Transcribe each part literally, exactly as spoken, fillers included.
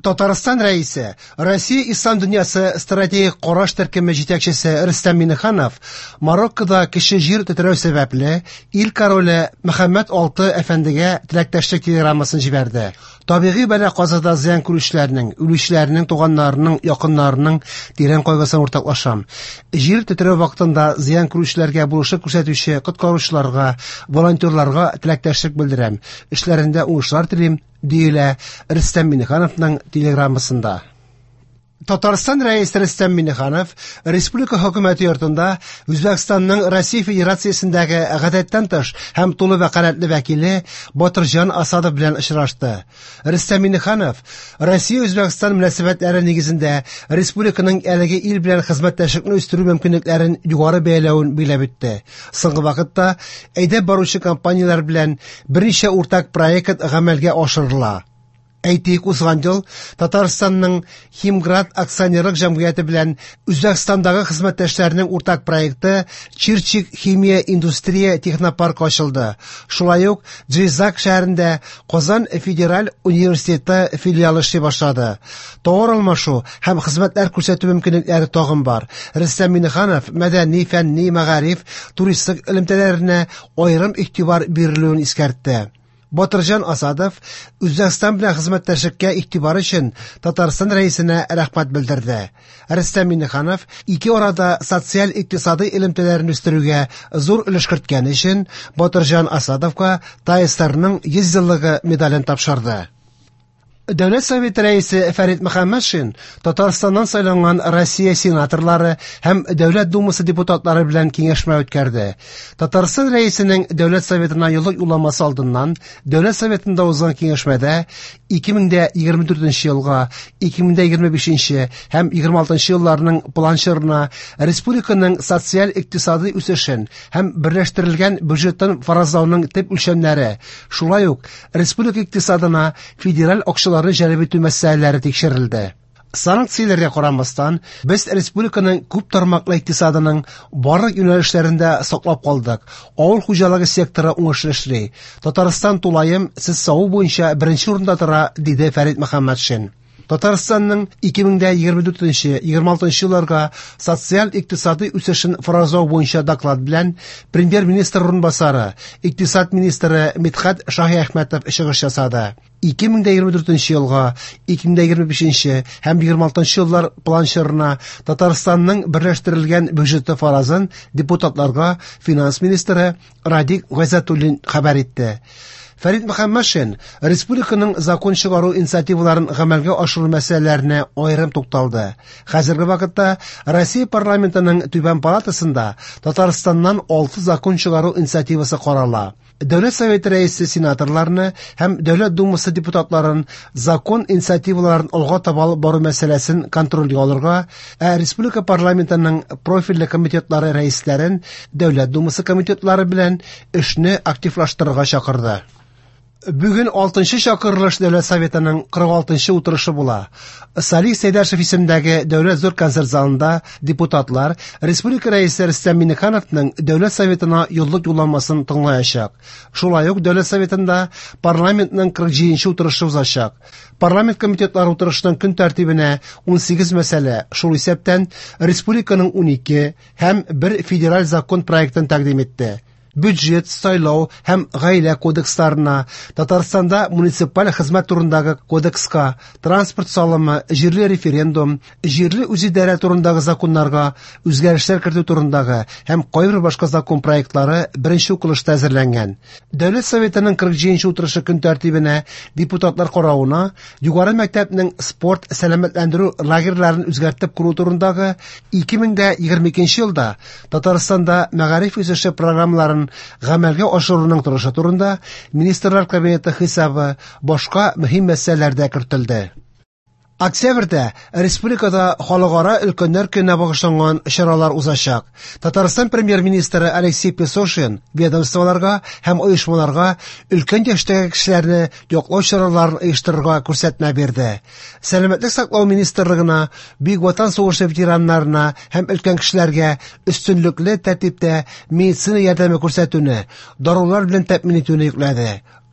Татарстан рәисе, Россия ислам дөньясы стратегик караш төркеме җитәкчесе Рөстәм Миңнеханов Мароккода кеше җир тетрәү сәбәпле ил короле Мөхәммәд алты әфәндегә теләктәшлек телеграммасын җибәрде. Табигый бәла-казада зыян күрүчеләрнең, үлүчеләрнең, туганнарының, якыннарының тирән кайгысын уртаклашам. Җир тетрәү вакытында зыян күрүчеләргә булышып күрсәтүче коткаручыларга, волонтерларга теләктәшлек белдерәм. Эшләрендә уңышлар телим, диелә Рөстәм Миңнехановның телеграммасында. Татарстан рәисе Рөстәм Миңнеханов республика хөкүмәте йортында Үзбәкстанның Россия Федерациясендәге гадәттән тыш һәм тулы вәкаләтле вәкиле Батырҗан Асадов белән очрашты. Рөстәм Миңнеханов Россия-Үзбәкстан мөнәсәбәтләре нигезендә республиканың әлеге ил белән хезмәттәшлекне үстерү мөмкинлекләрен югары бәяләвен билгеләп үтте. Соңгы вакытта әйдәп баручы компанияләр белән берничә уртак проект гамәлгә ашырыла. Әйтик, узган ел Татарстанның Химград акционерлык җәмгыяте белән Үзбәкстандагы хезмәттәшләрнең уртак проекты Чирчик химия индустрия технопарк ачылды. Шулай ук Джизак шәһәрендә Казан федераль университеты филиалы эшли башлады. Товар алмашу һәм хезмәтләр күрсәтү мөмкинлекләре тагын бар. Рөстәм Миңнеханов мәдәни, фәнни, мәгариф, туристик элемтәләренә аерым игътибар бирелүен искәртте. Батырҗан Асадов Үзбәкстан белән хезмәттәшлеккә игътибар өчен Татарстан рәисенә рәхмәт белдерде. Рөстәм Миңнеханов ике арада социаль-икътисади элемтәләрне үстерүгә зур өлеш керткән өчен Батырҗан Асадовка ТАЭСРның йөз еллыгы медален тапшырды. Дәүләт Советы рәисе Фәрит Мөхәммәтшин Татарстаннан сайланган Россия сенаторлары һәм Дәүләт Думасы депутатлары белән киңәшмә үткәрде. Татарстан рәисенең Дәүләт Советына юллык юлламасы алдыннан Дәүләт Советында узган киңәшмәдә ике мең егерме дүртенче елга, ике мең егерме бишенче һәм егерме алтынчы елларның планчырына республиканың социаль-икътисади үсешен һәм берләштерелгән бюджетын фаразлауның төп үлчәмнәре, шулай ук республика икътисадына федераль акчалар җәлеп итү мәсьәләләре тикшерелде. Санкцияләргә карамастан, без республиканың күп тармаклы икътисадының барлык юнәлешләрендә саклап калдык. Авыл хуҗалыгы секторы уңышлы эшли. Татарстан тулаем сез сау буенча беренче урында тора, диде Фәрит Мөхәммәтшин. Татарстанның ике мең егерме дүртенче - егерме алтынчы елларга социаль-икътисади үсешен фаразлау буенча доклад белән премьер-министр урынбасары, икътисад министры Мидхәт Шаһиәхмәтов чыгыш ясады. ике мең егерме дүртенче елга, ике мең егерме бишенче һәм егерме алтынчы еллар планчырына Татарстанның берләштерелгән бюджеты фаразын депутатларга финанс министры Радик Гайзатуллин хәбәр итте. Фәрит Мөхәммәтшин республиканың закон чыгару инициативаларын гамәлгә ашыру мәсьәләләренә аерым тукталды. Хәзерге вакытта Россия парламентының Түбән палатасында Татарстаннан алты закон чыгару инициативасы карала. Дәүләт Советы рәисе сенаторларны һәм Дәүләт Думасы депутатларын закон инициативаларын алга таба алып бару мәсьәләсен контрольгә алырга, ә республика парламентының профильле комитетлары рәисләрен Дәүләт Думасы комитетлары белән эшне активлаштырырга чакырды. Бүген алтынчы чакырылыш Дәүләт Советының кырык алтынчы утырышы була. Салих Сәйдәшев исемендәге Дәүләт зур концерт залында депутатлар республика рәисе Рөстәм Миңнехановның Дәүләт Советына юллык юлламасын тыңлаячак. Шулай ук Дәүләт Советында парламентның кырык җиденче утырышы узачак. Парламент комитетлары утырышының көн тәртибенә ун сигез мәсьәлә, шул исәптән республиканың унике һәм бер федераль закон проектын тәкъдим итте. Бюджет, сайлау һәм гаилә кодексларына, Татарстанда муниципаль хезмәт турындагы кодекска, транспорт салымы, җирле референдум, җирле үзидарә турындагы законнарга үзгәрешләр кертү турындагы һәм кайбер башка закон проектлары беренче укылышта әзерләнгән. Дәүләт Советының кырык җиденче утырышы көн тәртибенә депутатлар карауына югары мәктәпнең спорт, сәламәтләндерү лагерьларын үзгәртеп куру турындагы ике мең егерме икенче елда Татарстанда мәгариф үсеше программаларын гамәлгә ашыруның торышы турында министрлар кабинеты хисабы башка мөһим мәсьәләләрдә кертелде. Октябрьдә республикада халыкара өлкәннәр көненә багышланган чаралар узачак. Татарстан премьер-министры Алексей Песошин ведомстволарга һәм оешмаларга өлкән яшьтәге кешеләрне яклау чараларын оештырырга күрсәтмә бирде. Сәламәтлек саклау министрлыгына, Бөек Ватан сугышы ветераннарына һәм өлкән кешеләргә өстенлекле тәртиптә медицина ярдәме күрсәтүне, дарулар белән тәэмин итүне йөкләде.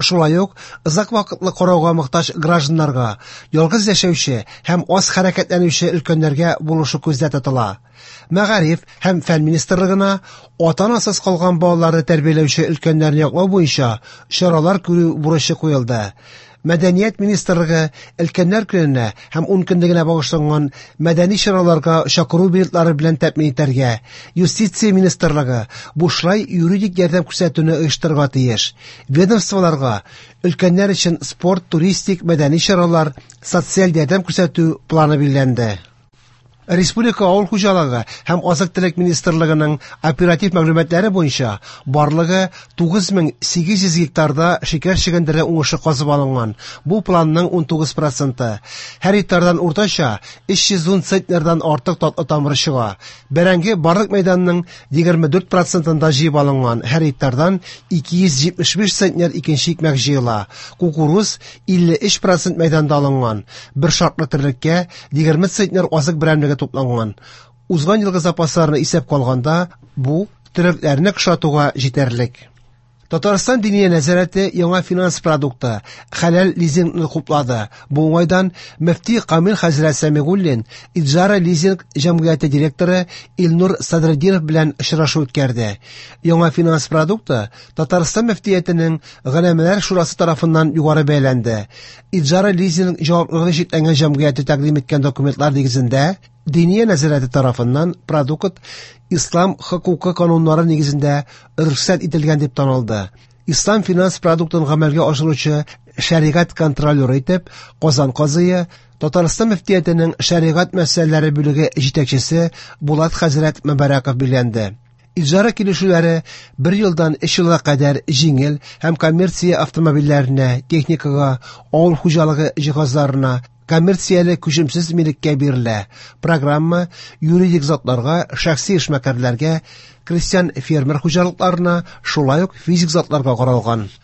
Шулай ук озак вакытлы карауга мохтаҗ гражданнарга, ялгыз яшәүче һәм аз хәрәкәтләнүче өлкәннәргә булышу күздә тотыла. Мәгариф һәм фән министрлыгына ата-анасыз калган балаларны тәрбияләүче өлкәннәрне яклау буенча чаралар күрү бурычы куелды. Мәдәният министрлыгы өлкәннәр көненә һәм ун көнлегенә багышланган мәдәни чараларга чакыру билетлары белән тәэмин итәргә, Юстиция министрлыгы бушлай юридик ярдәм күрсәтүне оештырырга тиеш. Ведомстволарга өлкәннәр өчен спорт, туристик, мәдәни чаралар, социаль ярдәм күрсәтү планы билгеләнде. Республика авыл хуҗалыгы һәм азык-төлек министрлыгының оператив мәгълүматлары буенча барлыгы тугыз мең сигез йөз гектарда шикәр чөгендере уңышы казып алынган. Бу планның ун тугыз проценты. Һәр гектардан уртача өч йөз ун центнердан артык татлы тамыры чыга. Бәрәңге барлык мәйданның егерме дүрт процентында җыеп алынган. Һәр гектардан ике йөз җитмеш биш центнер икенче икмәк җыела. Кукуруз илле өч процент мәйданда алынган. Бер шартлы терлеккә егерме центнер азык берәмлеге тупланган. Узган елгы запасларны исәпкә алганда, бу төрекләрне кышатуга җитәрлек. Татарстан Диния нәзарәте яңа финанс продукты хәләл лизингны хуплады. Бу уңайдан мөфти Камил хәзрәт Сәмигуллин Иджара лизинг җәмгыяте директоры Илнур Садретдинов белән очрашу үткәрде. Яңа финанс продукты Татарстан мөфтиятенең Гөләмәләр шурасы тарафыннан югары бәяләнде. Иджара лизинг җаваплылыгы җиткән җәмгыяте тәкъдим иткән документлар нигезендә Диния нәзарәте тарафыннан продукт ислам хокукы кануннары нигезендә рөхсәт ителгән дип танылды. Ислам финанс продуктын гамәлгә ашыручы шәригать контролеры итеп Казан казые, Татарстан мөфтиятенең шәригать мәсьәләләре бүлеге җитәкчесе Булат хәзрәт Мөбараков билгеләнде. Иҗара килешүләре бер елдан өч елга кадәр җиңел һәм коммерция автомобильләренә, техникага, авыл хуҗалыгы җиһазларына, коммерцияле күчемсез милеккә бирелә. Программа юридик затларга, шәхси эшмәкәрләргә, крестьян фермер хуҗалыкларына, шулай ук физик затларга каралган.